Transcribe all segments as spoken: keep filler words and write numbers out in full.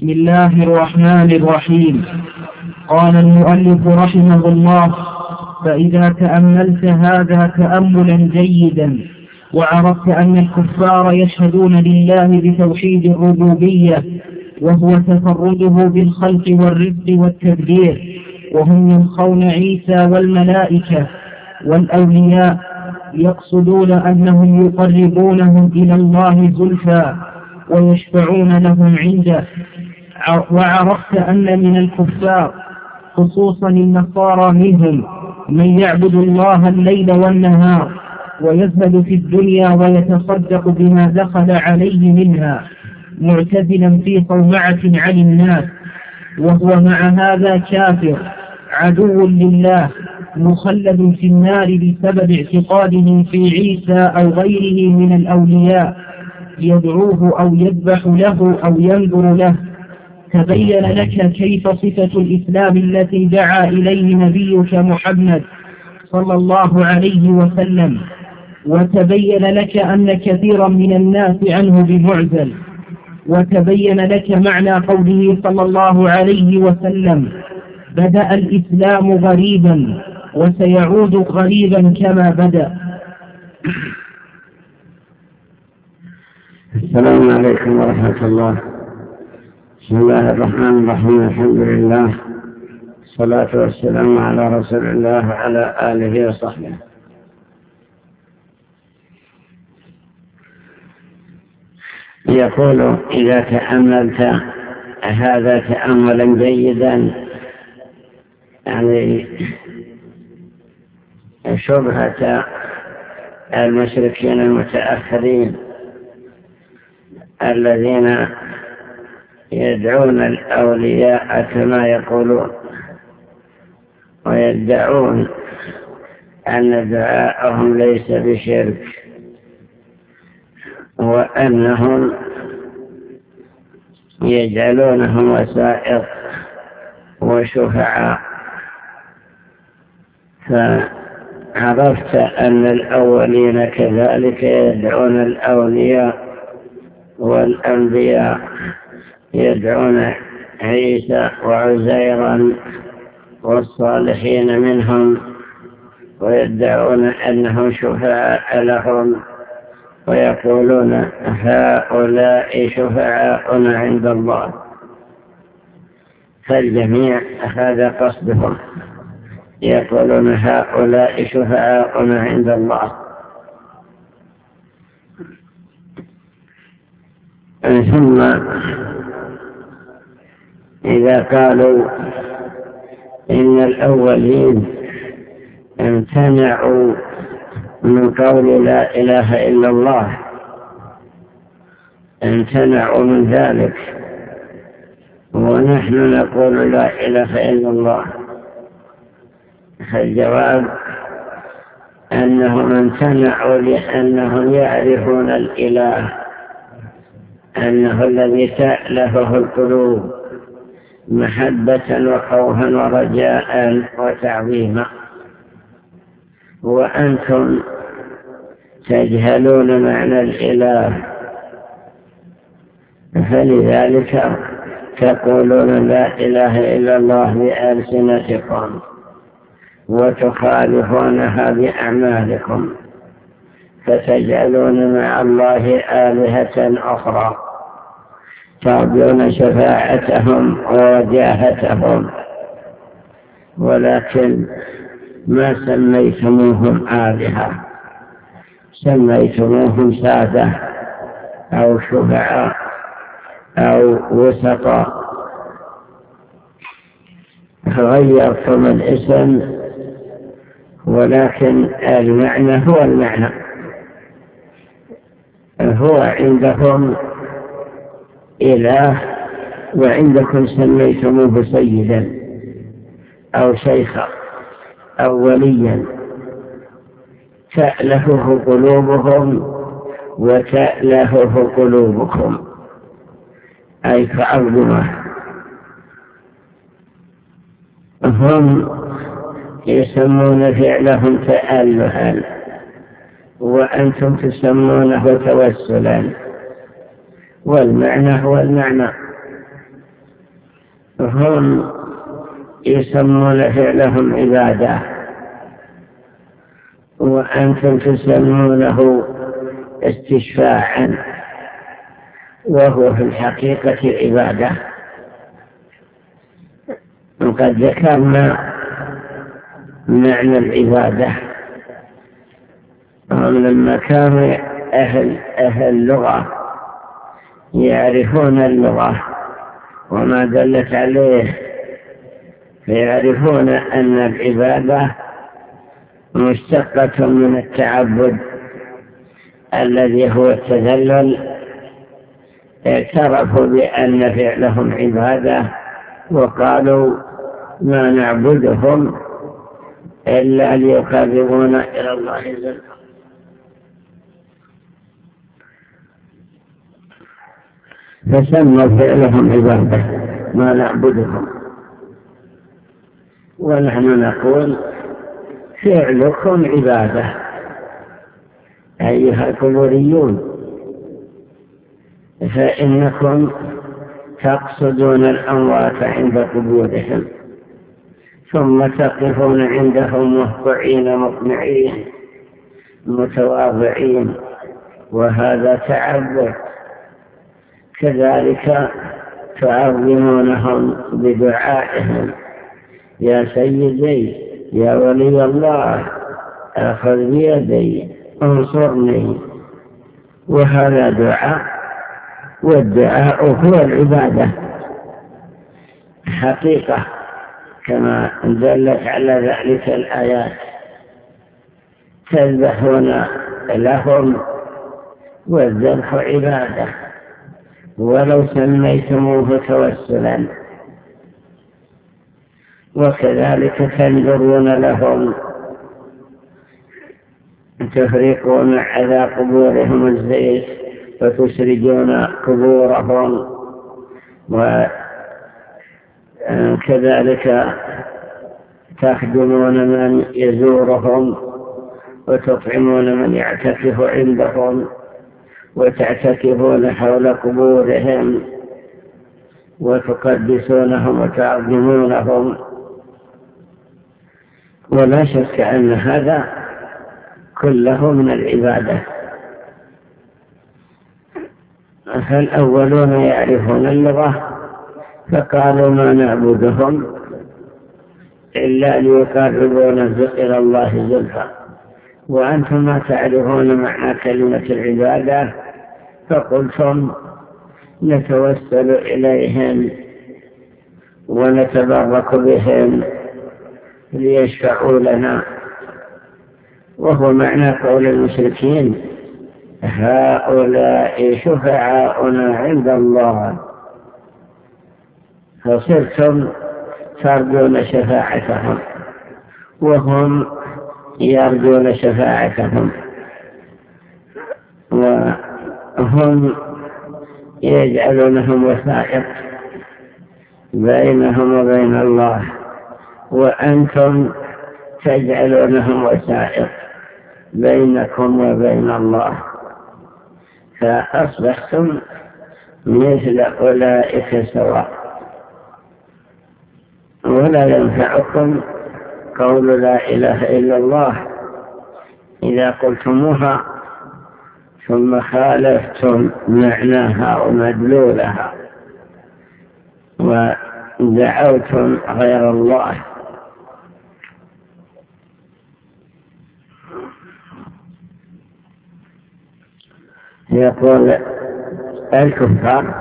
بسم الله الرحمن الرحيم. قال المؤلف رحمه الله: فإذا تأملت هذا تأملا جيدا وعرفت أن الكفار يشهدون لله بتوحيد الربوبية وهو تفرده بالخلق والرزق والتدبير، وهم ينخون عيسى والملائكة والأولياء يقصدون أنهم يقربونهم إلى الله زلفى ويشفعون لهم عنده، وعرفت أن من الكفار خصوصا النصارى منهم من يعبد الله الليل والنهار ويزهد في الدنيا ويتصدق بما دخل عليه منها معتزلا في صومعة عن الناس، وهو مع هذا كافر عدو لله مخلد في النار بسبب اعتقاده في عيسى أو غيره من الأولياء يدعوه أو يذبح له أو ينذر له. تبين لك كيف صفة الإسلام التي دعا إليه نبيك محمد صلى الله عليه وسلم، وتبين لك أن كثيرا من الناس عنه بمعزل، وتبين لك معنى قوله صلى الله عليه وسلم: بدأ الإسلام غريبا وسيعود غريبا كما بدأ. السلام عليكم ورحمة الله. بسم الله الرحمن الرحيم. الحمد لله، الصلاة والسلام على رسول الله وعلى آله وصحبه. يقول: إذا تأملت هذا تأملا جيدا، يعني شبهة المشركين المتأخرين الذين يدعون الأولياء كما يقولون، ويدعون أن دعاءهم ليس بشرك، وأنهم يجعلونهم وسائط وشفعاء. فعرفت أن الأولين كذلك يدعون الأولياء، والأنبياء يدعون عيسى وعزيرا والصالحين منهم، ويدعون أنهم شفعاء لهم، ويقولون هؤلاء شفعاؤنا عند الله. فالجميع هذا قصدهم، يقولون هؤلاء شفعاؤنا عند الله. ثم إذا قالوا إن الأولين امتنعوا من قول لا إله إلا الله، امتنعوا من ذلك، ونحن نقول لا إله إلا الله، فالجواب أنهم امتنعوا لأنهم يعرفون الإله، أنه الذي تألفه القلوب محبة وخوفا ورجاء وتعظيما، وأنتم تجهلون معنى الإله، فلذلك تقولون لا إله إلا الله بألسنتكم وتخالفونها بأعمالكم، فتجعلون مع الله آلهة أخرى ترجون شفاعتهم ووجاهتهم، ولكن ما سميتموهم آلهة، سميتموهم سادة أو شفعاء أو وسطاء، غيرتم الاسم، ولكن المعنى هو المعنى. هو عندهم إله، وعندكم سميتموه سيدا أو شيخا أو وليا، تألهه قلوبهم وتألهه قلوبكم، أي تعظمه. هم يسمون فعلهم تألها، وأنتم تسمونه توسلا، والمعنى هو المعنى. هم يسمون فعلهم عبادة، وأنتم تسمونه استشفاعا، وهو في الحقيقة عبادة. وقد ذكرنا معنى العبادة لما كانوا أهل, أهل اللغة يعرفون اللغة وما دلت عليه، فيعرفون أن العبادة مشتقة من التعبد الذي هو التذلل. اعترفوا بأن فعلهم عبادة وقالوا ما نعبدهم إلا ليقربونا إلى الله زلفى. فسموا فعلهم عبادة ما نعبدهم، ونحن نقول فعلكم عبادة أيها القبوريون، فإنكم تقصدون الأموات عند قبورهم ثم تقفون عندهم مهطعين مقنعين متواضعين، وهذا تعبد. كذلك تعظمونهم بدعائهم: يا سيدي، يا ولي الله، أخذ بيدي، انصرني. وهذا دعاء، والدعاء هو العبادة حقيقة، كما دلت على ذلك الآيات. تذبحون لهم، والذبح عبادة ولو سميتموه توسلا. وكذلك تنذرون لهم، تفرقون على قبورهم الزيت وتسرجون قبورهم، وكذلك تخدمون من يزورهم وتطعمون من يعتكف عندهم وتعتكفون حول قبورهم وتقدسونهم وتعظمونهم. ولا شك أن هذا كله من العبادة. فالأولون يعرفون اللغة فقالوا ما نعبدهم إلا ليقربونا إلى الله زلفى، وأنتم ما تعرفون معنى كلمة العبادة فقلتم نتوسل إليهم ونتبرك بهم ليشفعوا لنا. وهو معنى قول المشركين: هؤلاء شفعاؤنا عند الله. فصرتم ترجون شفاعتهم وهم يرجون شفاعتهم، وهم يجعلونهم وسائط بينهم وبين الله، وأنتم تجعلونهم وسائط بينكم وبين الله، فأصبحتم مثل أولئك سواء. ولا ينفعكم قول لا إله إلا الله إذا قلتموها ثم خالفتم معناها ومدلولها ودعوتم غير الله. يقول الكفار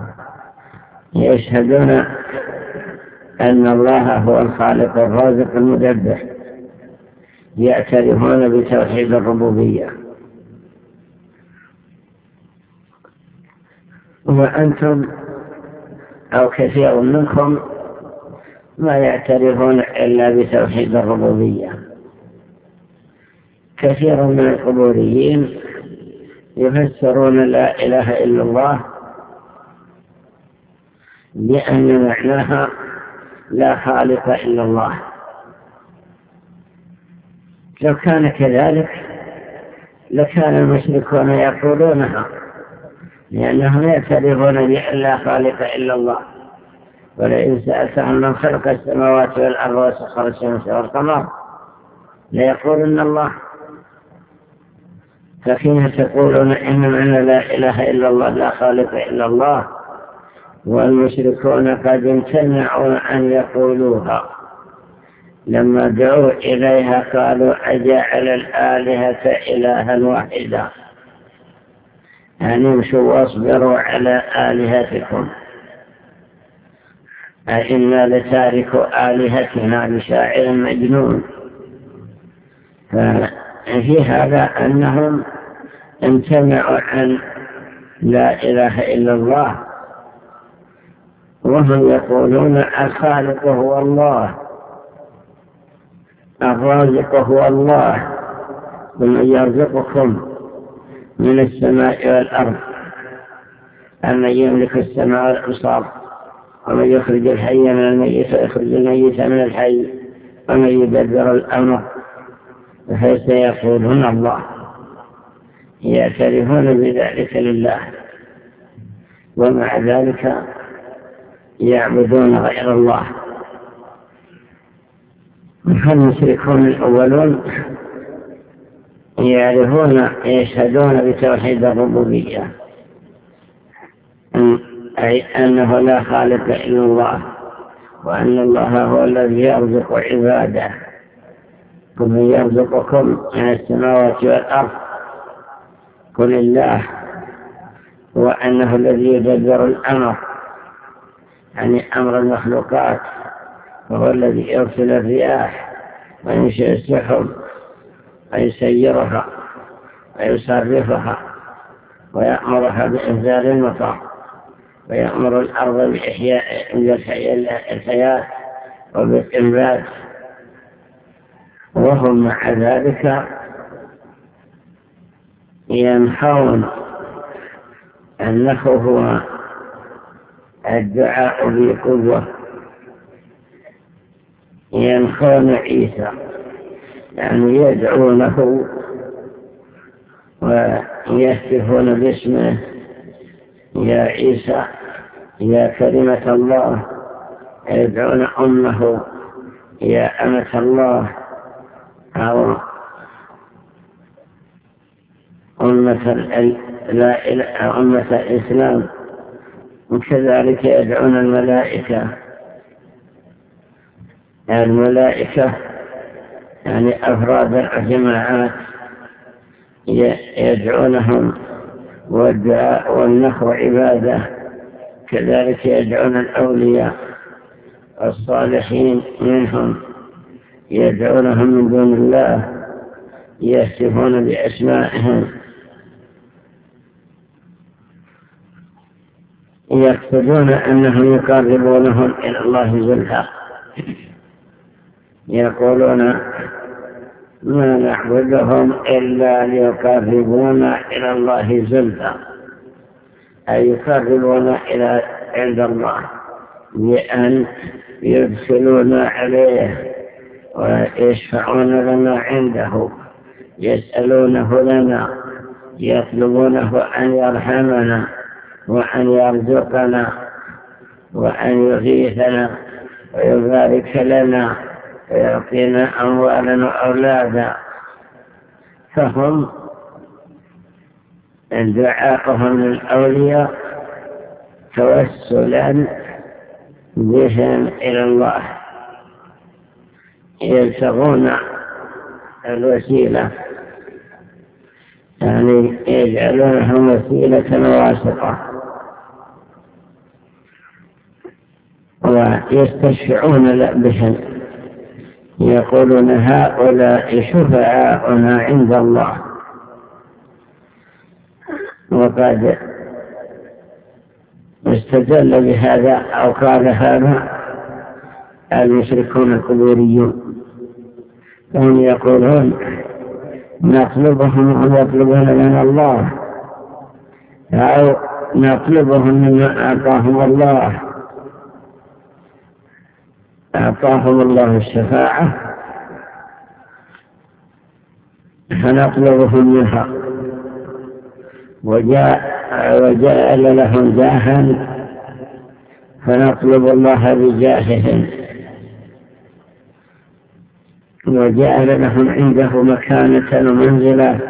يشهدون أن الله هو الخالق الرازق المدبر، يعترفون بتوحيد الربوبية، وأنتم أو كثير منكم ما يعترفون إلا بتوحيد الربوبية. كثير من القبوريين يفسرون لا إله إلا الله بأن معناها لا خالق إلا الله. لو كان كذلك لكان المشركون يقولونها، لأنهم يعترفون بأن لا خالق إلا الله، ولئن سألتهم من خلق السماوات والأرض وسخر الشمس والقمر ليقولن الله. فحين تقولون إن معنى لا إله إلا الله لا خالق إلا الله والمشركون قد امتنعوا أن يقولوها لما دعوا إليها قالوا أجعل الآلهة إلها واحدا، يعني امشوا واصبروا على آلهتكم أئنا لتارك آلهتنا لشاعر مجنون. ففي هذا أنهم امتنعوا عن لا إله إلا الله وهم يقولون الخالق هو الله، الرازق هو الله، ومن يرزقكم من السماء والأرض أمن يملك السماء والأبصار ومن يخرج الحي من الميت ويخرج الميت من الحي ومن يدبر الأمر فسيقولون الله. يعترفون بذلك لله ومع ذلك يعبدون غير الله. فالمشركون الأولون يعرفون يشهدون بتوحيد الربوبية أي أنه لا خالق إلا الله وأن الله هو الذي يرزق عباده ومن يرزقكم من السماوات والأرض قل الله وأنه الذي يدبر الأمر يعني أمر المخلوقات وهو الذي يرسل الرياح وينشئ السحب ويسيرها ويصرفها ويأمرها بإنزال المطر ويأمر الأرض بإحياء الحياة وبالإنبات، وهم مع ذلك ينحون أنه هو الدعاء بقوة، ينحون عيسى يعني يدعونه ويهتفون باسمه يا عيسى يا كلمة الله، يدعون أمه يا أمة الله أو أمة لا إله أمة الإسلام. وكذلك يدعون الملائكة الملائكة يعني أفراد الجماعات يدعونهم والدعاء والنخو عبادة. كذلك يدعون الأولياء الصالحين منهم يدعونهم من دون الله يهتفون بأسمائهم يقصدون أنهم يقربونهم إلى الله زلفى. يقولون ما نعبدهم إلا ليقربونا إلى الله زلفى أي يقربونا إلى عند الله بأن يدخلونا عليه ويشفعون لنا عنده يسألونه لنا يطلبونه أن يرحمنا وأن يرزقنا وأن يغيثنا ويبارك لنا ويعطينا أموالا وأولادا. فهم دعاءهم للأولياء توسلا بهم إلى الله يبتغون الوسيلة يعني يجعلونهم وسيلة واسطة ويستشفعون بهم يقولون هؤلاء شفعاؤنا عند الله. وقد استدل بهذا أو قال هذا المشركون القبوريون هم يقولون نطلبهم ويطلبون من الله أو نطلبهم مما أعطاهم الله أعطاهم الله الشفاعة فنطلبهم منها وجاء وجعل لهم جاها فنطلب الله بجاههم، وجعل لهم عنده مكانة ومنزلة،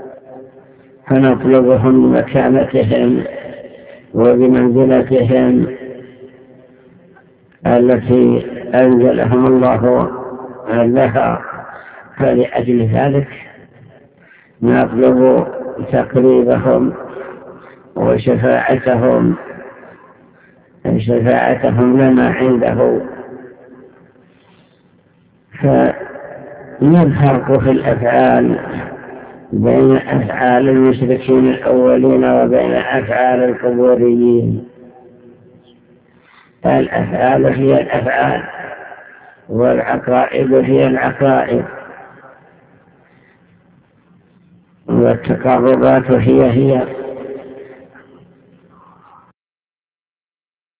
فنطلبهم بمكانتهم وبمنزلتهم التي أنزلهم الله لها. فلأجل ذلك نطلب تقريبهم وشفاعتهم شفاعتهم لنا عنده. فنفرق في الأفعال بين أفعال المشركين الأولين وبين أفعال القبوريين. الأفعال هي الأفعال والعقائد هي العقائد، والتقربات هي هي.